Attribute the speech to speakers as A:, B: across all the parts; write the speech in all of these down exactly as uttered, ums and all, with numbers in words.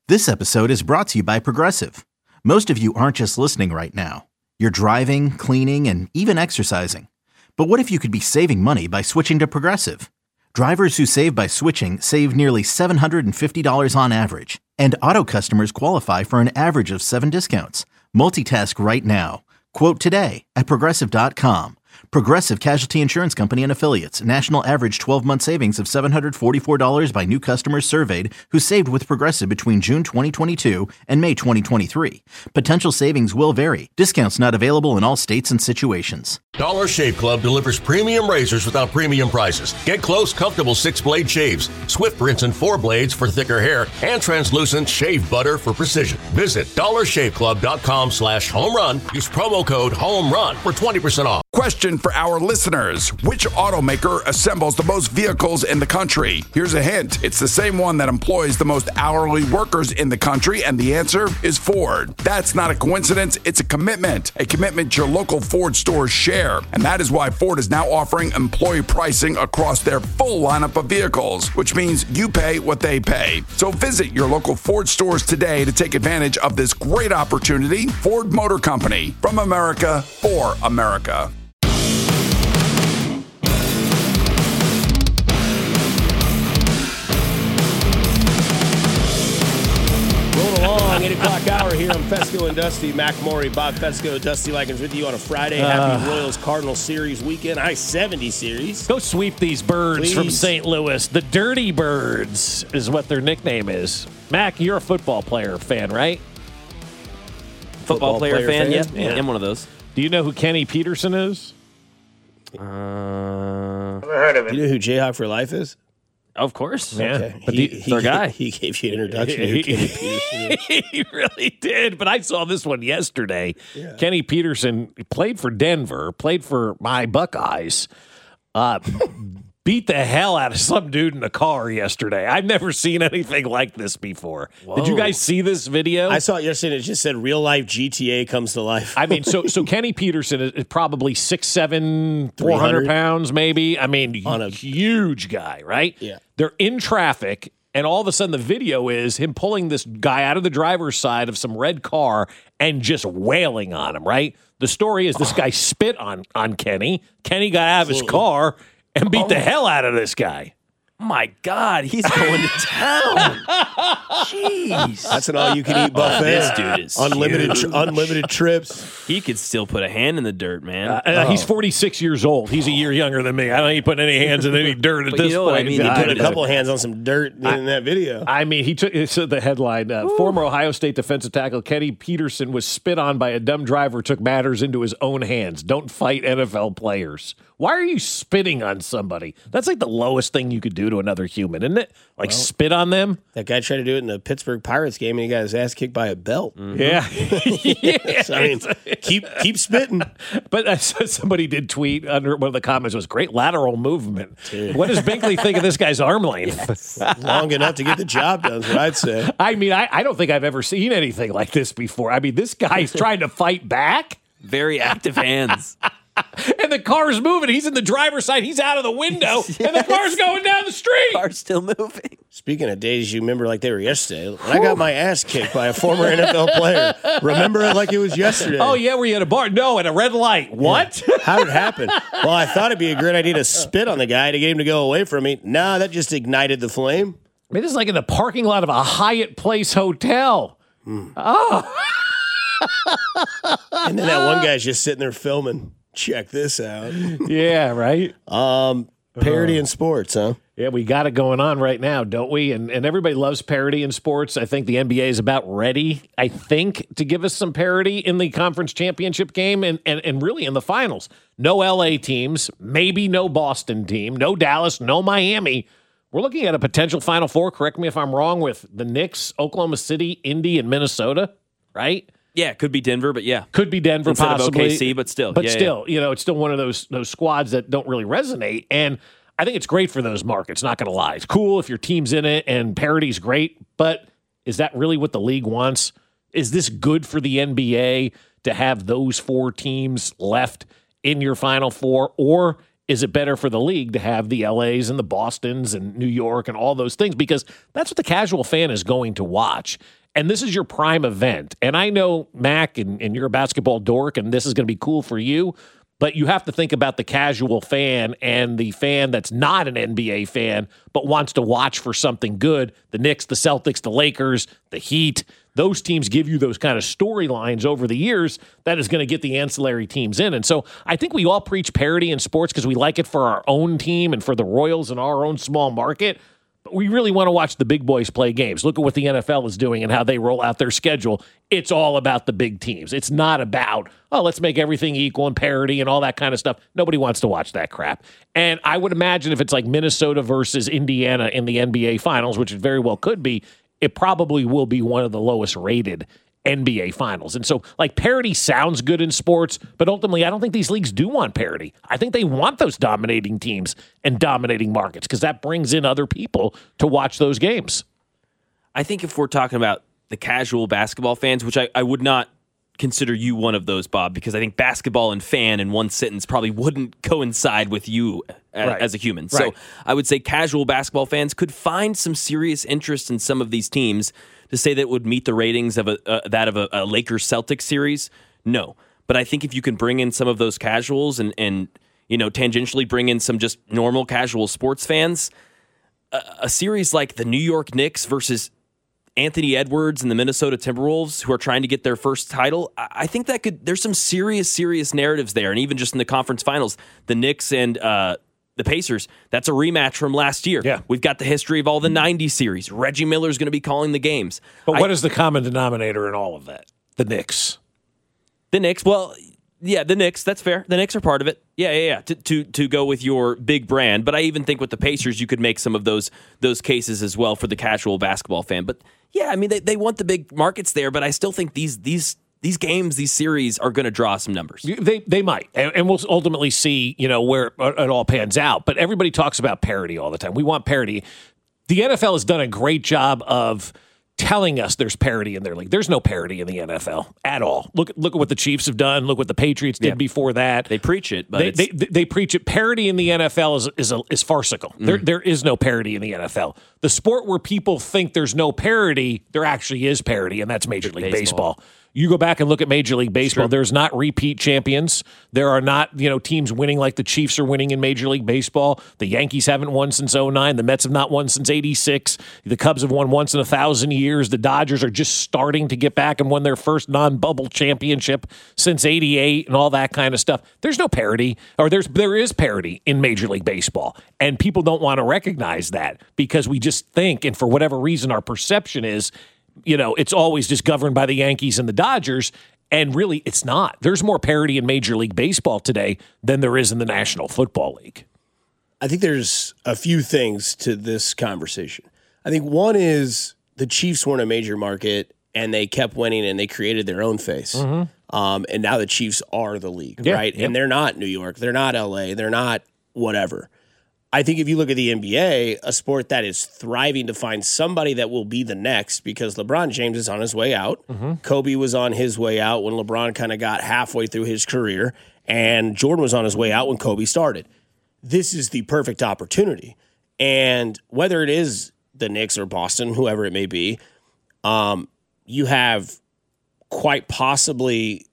A: This episode is brought to you by Progressive. Most of you aren't just listening right now. You're driving, cleaning, and even exercising. But what if you could be saving money by switching to Progressive? Drivers who save by switching save nearly seven hundred fifty dollars on average. And auto customers qualify for an average of seven discounts. Multitask right now. Quote today at Progressive dot com. Progressive Casualty Insurance Company and Affiliates. National average twelve-month savings of seven hundred forty-four dollars by new customers surveyed who saved with Progressive between June twenty twenty-two and May twenty twenty-three. Potential savings will vary. Discounts not available in all states and situations.
B: Dollar Shave Club delivers premium razors without premium prices. Get close, comfortable six-blade shaves, swift rinse and four blades for thicker hair, and translucent shave butter for precision. Visit dollar shave club dot com slash home run. Use promo code HOMERUN for twenty percent off.
C: Question for our listeners. Which automaker assembles the most vehicles in the country? Here's a hint. It's the same one that employs the most hourly workers in the country, and the answer is Ford. That's not a coincidence. It's a commitment. A commitment your local Ford stores share. And that is why Ford is now offering employee pricing across their full lineup of vehicles, which means you pay what they pay. So visit your local Ford stores today to take advantage of this great opportunity. Ford Motor Company, from America, for America.
D: eight o'clock hour here on Fesco and Dusty. Mac Maury, Bob Fesco, Dusty Likens with you on a Friday. Happy uh, Royals-Cardinals series weekend. I seventy series.
E: Go sweep these birds
D: Please.
E: From Saint Louis. The Dirty Birds is what their nickname is. Mac, you're a football player fan, right?
F: Football, football player, player fan, fan? Yeah. yeah. I'm one of those.
E: Do you know who Kenny Peterson is?
F: Uh,
D: Never heard of it. Do you know who Jayhawk for Life is?
F: Of course.
E: Yeah.
D: Okay.
E: But
D: he,
E: the,
D: he,
E: their guy.
D: He gave you an introduction to who Kenny Peterson is.
E: He really did, but I saw this one yesterday.
D: Yeah.
E: Kenny Peterson played for Denver, played for my Buckeyes, uh, beat the hell out of some dude in a car yesterday. I've never seen anything like this before. Whoa. Did you guys see this video?
D: I saw it yesterday. It just said real life G T A comes to life.
E: I mean, so so Kenny Peterson is probably six, seven, four hundred pounds maybe. I mean, on a huge guy, right?
D: Yeah.
E: They're in traffic, and all of a sudden the video is him pulling this guy out of the driver's side of some red car and just wailing on him, right? The story is this guy spit on, on Kenny. Kenny got out of his car and beat oh. the hell out of this guy.
F: My God, he's going to town. Jeez.
D: That's an all-you-can-eat buffet.
F: This dude is
D: unlimited,
F: huge.
D: unlimited trips.
F: He could still put a hand in the dirt, man.
E: Uh, uh,
D: oh.
E: He's forty-six years old. He's a year younger than me. I don't think he's putting any hands in any dirt at
F: But
E: this
F: you know
E: point.
F: what I mean?
D: He
F: I
D: put a
F: did.
D: couple of hands on some dirt in
E: I,
D: that video.
E: I mean, he took so the headline, uh, former Ohio State defensive tackle Kenny Peterson was spit on by a dumb driver, took matters into his own hands. Don't fight N F L players. Why are you spitting on somebody? That's like the lowest thing you could do to another human, isn't it? Like well, spit on them?
D: That guy tried to do it in the Pittsburgh Pirates game, and he got his ass kicked by a belt.
E: Mm-hmm. Yeah. yeah.
D: So, I mean, keep keep spitting.
E: But uh, somebody did tweet under one of the comments was, great lateral movement. Dude. What does Binkley think of this guy's arm length?
D: Long enough to get the job done is what I'd say.
E: I mean, I, I don't think I've ever seen anything like this before. I mean, this guy's trying to fight back.
F: Very active hands.
E: And the car's moving. He's in the driver's side. He's out of the window. Yes. And the car's going down the street.
F: The car's still moving.
D: Speaking of days you remember like they were yesterday, when I got my ass kicked by a former N F L player, remember it like it was yesterday.
E: Oh, yeah, were you at a bar? No, at a red light. What?
D: Yeah. How did it happen? Well, I thought it'd be a great idea to spit on the guy to get him to go away from me. Nah, that just ignited the flame.
E: I mean, this is like in the parking lot of a Hyatt Place hotel.
D: Mm.
E: Oh.
D: And then that one guy's just sitting there filming. Check this out.
E: Yeah, right?
D: Um, parody
E: uh,
D: in sports, huh?
E: Yeah, we got it going on right now, don't we? And and everybody loves parody in sports. I think the N B A is about ready, I think, to give us some parody in the conference championship game and, and, and really in the finals. No L A teams, maybe no Boston team, no Dallas, no Miami. We're looking at a potential Final Four, correct me if I'm wrong, with the Knicks, Oklahoma City, Indy, and Minnesota, right?
F: Yeah, could be Denver, but yeah.
E: Could be Denver,
F: Instead
E: possibly.
F: of O K C, but still.
E: But
F: yeah,
E: still,
F: yeah.
E: you know, it's still one of those those squads that don't really resonate. And I think it's great for those markets, not going to lie. It's cool if your team's in it, and parody's great. But is that really what the league wants? Is this good for the N B A to have those four teams left in your Final Four? Or is it better for the league to have the L A's and the Bostons and New York and all those things? Because that's what the casual fan is going to watch. And this is your prime event. And I know, Mac, and, and you're a basketball dork, and this is going to be cool for you, but you have to think about the casual fan and the fan that's not an N B A fan but wants to watch for something good. The Knicks, the Celtics, the Lakers, the Heat, those teams give you those kind of storylines over the years that is going to get the ancillary teams in. And so I think we all preach parity in sports because we like it for our own team and for the Royals in our own small market. But we really want to watch the big boys play games. Look at what the N F L is doing and how they roll out their schedule. It's all about the big teams. It's not about, oh, let's make everything equal and parity and all that kind of stuff. Nobody wants to watch that crap. And I would imagine if it's like Minnesota versus Indiana in the N B A Finals, which it very well could be, it probably will be one of the lowest rated N B A Finals. And so, like, parity sounds good in sports, but ultimately, I don't think these leagues do want parity. I think they want those dominating teams and dominating markets because that brings in other people to watch those games.
F: I think if we're talking about the casual basketball fans, which I, I would not consider you one of those, Bob, because I think basketball and fan in one sentence probably wouldn't coincide with you a,
E: right.
F: as a human.
E: Right.
F: So I would say casual basketball fans could find some serious interest in some of these teams. To say that it would meet the ratings of a, uh, that of a, a Lakers-Celtics series, no. But I think if you can bring in some of those casuals and, and you know, tangentially bring in some just normal casual sports fans, a, a series like the New York Knicks versus Anthony Edwards and the Minnesota Timberwolves, who are trying to get their first title, I, I think that could. There's some serious, serious narratives there, and even just in the conference finals, the Knicks and uh, the Pacers, that's a rematch from last year.
E: Yeah.
F: We've got the history of all the nineties series. Reggie Miller's going to be calling the games.
E: But what
F: I,
E: is the common denominator in all of that? The Knicks.
F: The Knicks, well, yeah, the Knicks, that's fair. The Knicks are part of it. Yeah, yeah, yeah, to, to to go with your big brand. But I even think with the Pacers, you could make some of those those cases as well for the casual basketball fan. But yeah, I mean, they, they want the big markets there, but I still think these these These games, these series are going to draw some numbers.
E: They they might, and, and we'll ultimately see, you know, where it all pans out. But everybody talks about parity all the time. We want parity. The N F L has done a great job of telling us there's parity in their league. There's no parity in the N F L at all. Look look at what the Chiefs have done. Look what the Patriots did yeah. before that.
F: They preach it, but
E: they,
F: it's...
E: they, they they preach it. Parity in the N F L is is a, is farcical. Mm. There there is no parity in the N F L. The sport where people think there's no parity, there actually is parity, and that's Major League Baseball. Baseball. You go back and look at Major League Baseball. There's not repeat champions. There are not, you know, teams winning like the Chiefs are winning in Major League Baseball. The Yankees haven't won since oh nine. The Mets have not won since eighty-six. The Cubs have won once in a thousand years. The Dodgers are just starting to get back and won their first non-bubble championship since eighty-eight and all that kind of stuff. There's no parity, or there's there is parity in Major League Baseball. And people don't want to recognize that because we just think, and for whatever reason, our perception is, you know, it's always just governed by the Yankees and the Dodgers, and really it's not. There's more parity in Major League Baseball today than there is in the National Football League.
D: I think there's a few things to this conversation. I think one is the Chiefs weren't a major market, and they kept winning, and they created their own face. Mm-hmm. Um, and now the Chiefs are the league, yeah, right? Yeah. And they're not New York. They're not L A. They're not whatever. I think if you look at the N B A, a sport that is thriving to find somebody that will be the next, because LeBron James is on his way out. Mm-hmm. Kobe was on his way out when LeBron kind of got halfway through his career, and Jordan was on his way out when Kobe started. This is the perfect opportunity. And whether it is the Knicks or Boston, whoever it may be, um, you have quite possibly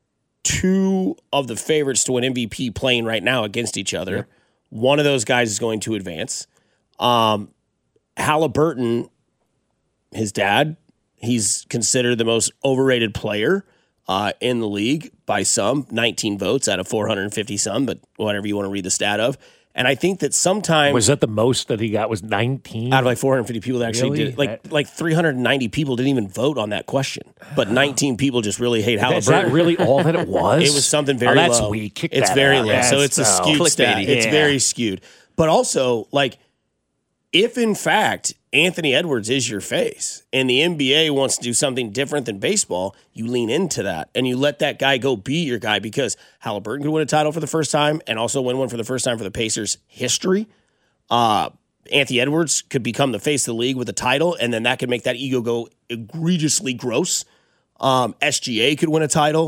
D: two of the favorites to win M V P playing right now against each other. Yep. One of those guys is going to advance. Um, Halliburton, his dad, he's considered the most overrated player uh, in the league by some, nineteen votes out of four hundred fifty some, but whatever you want to read the stat of. And I think that sometimes...
E: Was that the most that he got was nineteen?
D: Out of like four hundred fifty people that actually really? did it. Like, like three hundred ninety people didn't even vote on that question. But nineteen people just really hate Halliburton.
E: Is that really all that it was?
D: It was something very
E: oh, that's
D: low.
E: Weak. Kick
D: it's
E: that
D: very
E: out.
D: low.
E: Yes,
D: so it's a skewed
E: oh,
D: stat.
E: clickbaity.
D: It's
E: yeah.
D: very skewed. But also, like, if in fact Anthony Edwards is your face and the N B A wants to do something different than baseball, you lean into that and you let that guy go be your guy, because Halliburton could win a title for the first time and also win one for the first time for the Pacers history. Uh, Anthony Edwards could become the face of the league with a title, and then that could make that ego go egregiously gross. Um, S G A could win a title.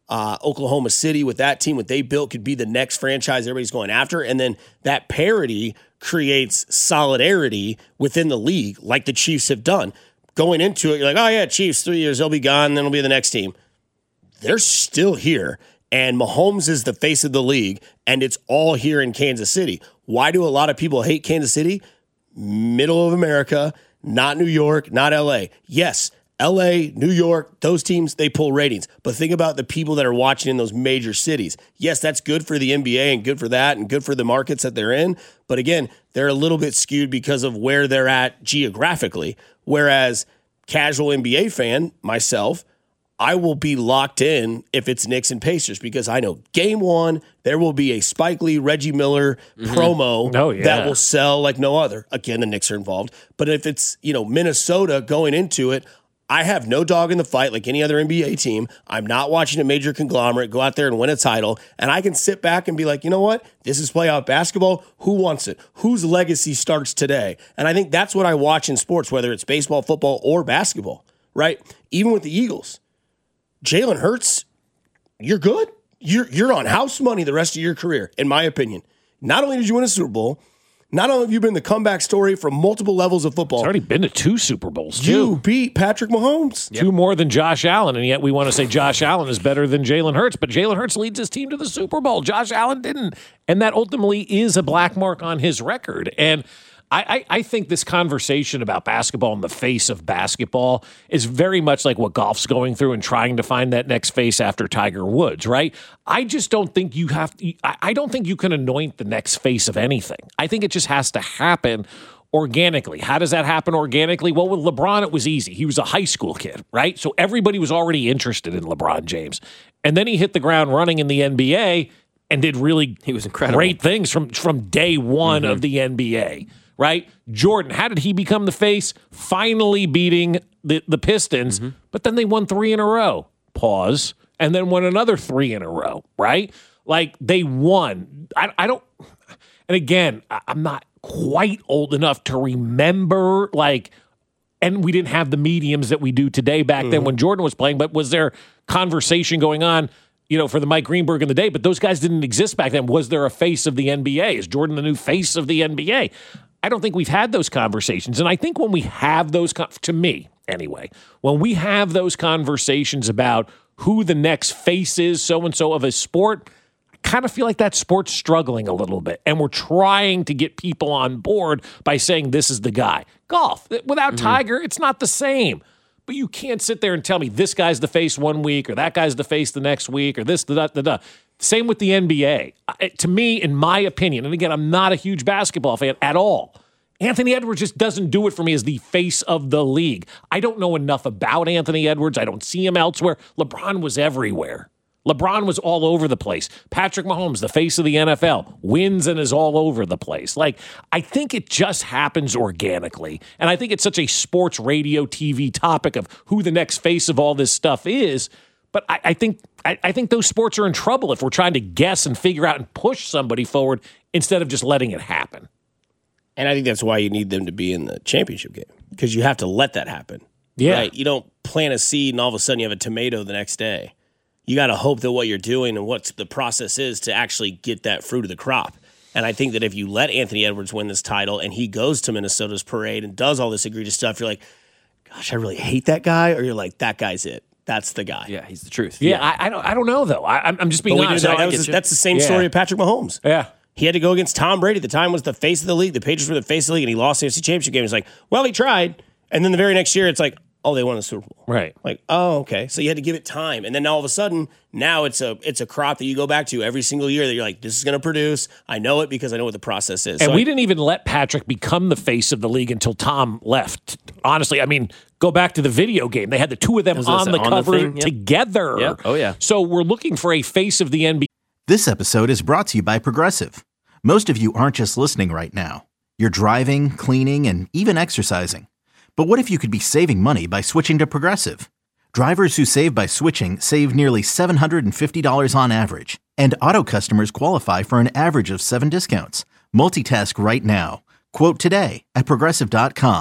D: Uh, Oklahoma City with that team, what they built could be the next franchise everybody's going after. And then that parity creates solidarity within the league, like the Chiefs have done. Going into it, you're like, oh, yeah, Chiefs, three years, they'll be gone, then it'll be the next team. They're still here. And Mahomes is the face of the league, and it's all here in Kansas City. Why do a lot of people hate Kansas City? Middle of America, not New York, not L A. Yes, L A, New York, those teams, they pull ratings. But think about the people that are watching in those major cities. Yes, that's good for the N B A and good for that and good for the markets that they're in. But again, they're a little bit skewed because of where they're at geographically. Whereas casual N B A fan, myself, I will be locked in if it's Knicks and Pacers because I know game one, there will be a Spike Lee, Reggie Miller mm-hmm. promo
E: oh, yeah.
D: that will sell like no other. Again, the Knicks are involved. But if it's, you know, Minnesota going into it, I have no dog in the fight like any other N B A team. I'm not watching a major conglomerate go out there and win a title. And I can sit back and be like, you know what? This is playoff basketball. Who wants it? Whose legacy starts today? And I think that's what I watch in sports, whether it's baseball, football, or basketball, right? Even with the Eagles. Jalen Hurts, you're good. You're, you're on house money the rest of your career, in my opinion. Not only did you win a Super Bowl, not only have you been the comeback story from multiple levels of football.
E: It's already been to two Super Bowls, too.
D: You beat Patrick Mahomes.
E: Two more than Josh Allen, and yet we want to say Josh Allen is better than Jalen Hurts, but Jalen Hurts leads his team to the Super Bowl. Josh Allen didn't, and that ultimately is a black mark on his record. And I, I, I think this conversation about basketball and the face of basketball is very much like what golf's going through and trying to find that next face after Tiger Woods, right? I just don't think you have to, I, I don't think you can anoint the next face of anything. I think it just has to happen organically. How does that happen organically? Well, with LeBron, it was easy. He was a high school kid, right? So everybody was already interested in LeBron James. And then he hit the ground running in the N B A and did really
F: he was incredible.
E: great things from, from day one mm-hmm. of the N B A. Right? Jordan, how did he become the face? Finally beating the, the Pistons, mm-hmm. but then they won three in a row. Pause. And then won another three in a row, right? Like, they won. I, I don't, and again, I'm not quite old enough to remember, like, and we didn't have the mediums that we do today back mm-hmm. then when Jordan was playing, but was there conversation going on, you know, for the Mike Greenberg in the day, but those guys didn't exist back then. Was there a face of the N B A? Is Jordan the new face of the N B A? I don't think we've had those conversations. And I think when we have those, to me anyway, when we have those conversations about who the next face is, so-and-so of a sport, I kind of feel like that sport's struggling a little bit. And we're trying to get people on board by saying this is the guy. Golf, without mm-hmm. Tiger, it's not the same. But you can't sit there and tell me this guy's the face one week or that guy's the face the next week or this, da, da, da, da. Same with the N B A. To me, in my opinion, and again, I'm not a huge basketball fan at all, Anthony Edwards just doesn't do it for me as the face of the league. I don't know enough about Anthony Edwards. I don't see him elsewhere. LeBron was everywhere. LeBron was all over the place. Patrick Mahomes, the face of the N F L, wins and is all over the place. Like, I think it just happens organically. And I think it's such a sports radio T V topic of who the next face of all this stuff is. But I, I think I, I think those sports are in trouble if we're trying to guess and figure out and push somebody forward instead of just letting it happen.
D: And I think that's why you need them to be in the championship game, because you have to let that happen.
E: Yeah.
D: Right? You don't plant a seed and all of a sudden you have a tomato the next day. You got to hope that what you're doing and what the process is to actually get that fruit of the crop. And I think that if you let Anthony Edwards win this title and he goes to Minnesota's parade and does all this egregious stuff, you're like, gosh, I really hate that guy. Or you're like, that guy's it. That's the guy.
F: Yeah, he's the truth.
E: Yeah, yeah. I, I don't I don't know, though. I, I'm just being honest.
D: That was, that's the same
E: yeah.
D: story of Patrick Mahomes.
E: Yeah.
D: He had to go against Tom Brady. At the time was the face of the league. The Patriots were the face of the league, and he lost the A F C Championship game. It's like, well, he tried. And then the very next year, it's like, oh, they won the Super Bowl.
E: Right.
D: Like, oh, okay. So you had to give it time. And then all of a sudden, now it's a it's a crop that you go back to every single year that you're like, this is going to produce. I know it because I know what the process is.
E: And
D: so
E: we
D: I,
E: didn't even let Patrick become the face of the league until Tom left. Honestly, I mean, go back to the video game. They had the two of them on the
F: on
E: cover
F: the thing, yep.
E: together.
F: Yep. Oh, yeah.
E: So we're looking for a face of the N B A.
A: This episode is brought to you by Progressive. Most of you aren't just listening right now. You're driving, cleaning, and even exercising. But what if you could be saving money by switching to Progressive? Drivers who save by switching save nearly seven hundred fifty dollars on average. And auto customers qualify for an average of seven discounts. Multitask right now. Quote today at Progressive dot com.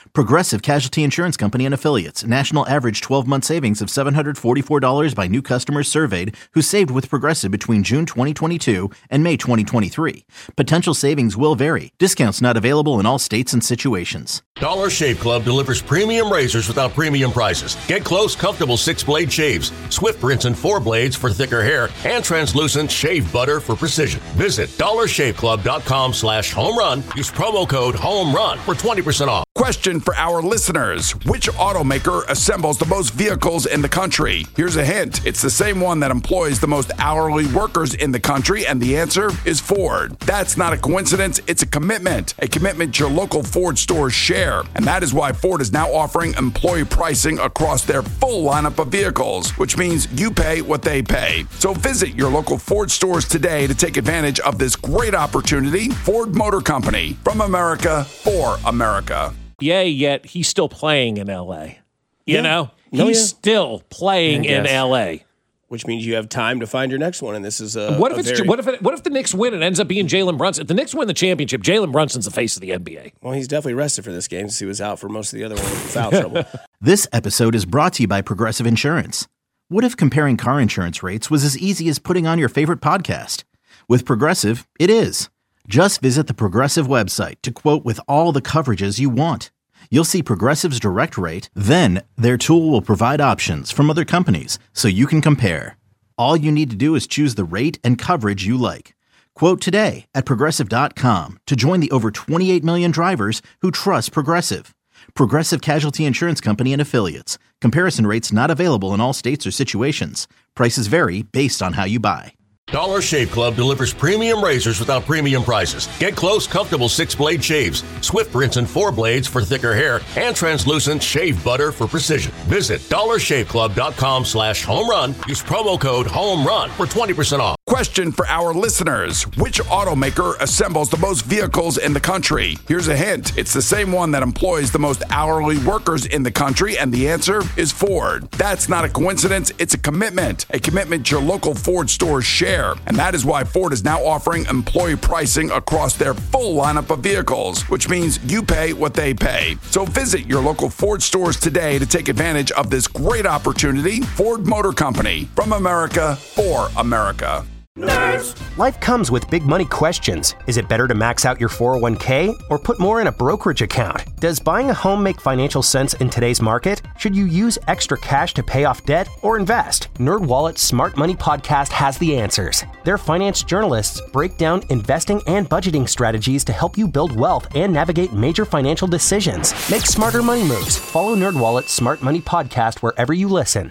A: Progressive Casualty Insurance Company and Affiliates. National average twelve-month savings of seven hundred forty-four dollars by new customers surveyed who saved with Progressive between June twenty twenty-two and May twenty twenty-three. Potential savings will vary. Discounts not available in all states and situations.
B: Dollar Shave Club delivers premium razors without premium prices. Get close, comfortable six-blade shaves, Swift rinse and four blades for thicker hair, and translucent shave butter for precision. Visit dollar shave club dot com slash home run. Use promo code HOMERUN for twenty percent off.
C: Question for our listeners. Which automaker assembles the most vehicles in the country? Here's a hint. It's the same one that employs the most hourly workers in the country, and the answer is Ford. That's not a coincidence. It's a commitment. A commitment your local Ford stores share. And that is why Ford is now offering employee pricing across their full lineup of vehicles, which means you pay what they pay. So visit your local Ford stores today to take advantage of this great opportunity. Ford Motor Company, from America, for America.
E: Yeah, yet he's still playing in L A. You
D: Yeah.
E: know?
D: Oh,
E: He's
D: yeah.
E: still playing
D: I
E: in
D: guess.
E: L A.
D: Which means you have time to find your next one, and this is a.
E: What if
D: a
E: it's
D: very,
E: what if it, what if the Knicks win and ends up being Jalen Brunson? If the Knicks win the championship, Jalen Brunson's the face of the N B A.
D: Well, he's definitely rested for this game since he was out for most of the other one with foul trouble.
A: This episode is brought to you by Progressive Insurance. What if comparing car insurance rates was as easy as putting on your favorite podcast? With Progressive, it is. Just visit the Progressive website to quote with all the coverages you want. You'll see Progressive's direct rate, then their tool will provide options from other companies so you can compare. All you need to do is choose the rate and coverage you like. Quote today at progressive dot com to join the over twenty-eight million drivers who trust Progressive. Progressive Casualty Insurance Company and Affiliates. Comparison rates not available in all states or situations. Prices vary based on how you buy.
B: Dollar Shave Club delivers premium razors without premium prices. Get close, comfortable six-blade shaves, Swift rinse and four blades for thicker hair, and translucent shave butter for precision. Visit dollar shave club dot com slash home run. Use promo code HOMERUN for twenty percent off.
C: Question for our listeners. Which automaker assembles the most vehicles in the country? Here's a hint. It's the same one that employs the most hourly workers in the country, and the answer is Ford. That's not a coincidence. It's a commitment. A commitment your local Ford stores share. And that is why Ford is now offering employee pricing across their full lineup of vehicles, which means you pay what they pay. So visit your local Ford stores today to take advantage of this great opportunity. Ford Motor Company, from America, for America.
G: Nerds. Life comes with big money questions. Is it better to max out your four oh one k or put more in a brokerage account? Does buying a home make financial sense in today's market? Should you use extra cash to pay off debt or invest? NerdWallet's Smart Money Podcast has the answers. Their finance journalists break down investing and budgeting strategies to help you build wealth and navigate major financial decisions. Make smarter money moves. Follow NerdWallet's Smart Money Podcast wherever you listen.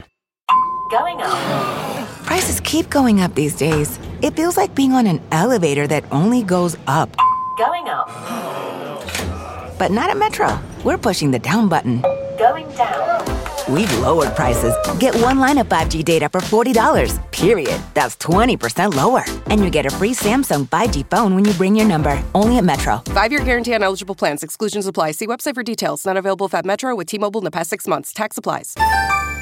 H: Going up. Prices keep going up these days. It feels like being on an elevator that only goes up. Going up. But not at Metro. We're pushing the down button. Going down. We've lowered prices. Get one line of five G data for forty dollars, period. That's twenty percent lower. And you get a free Samsung five G phone when you bring your number. Only at Metro.
I: Five-year guarantee on eligible plans. Exclusions apply. See website for details. Not available if at Metro with T-Mobile in the past six months. Tax applies.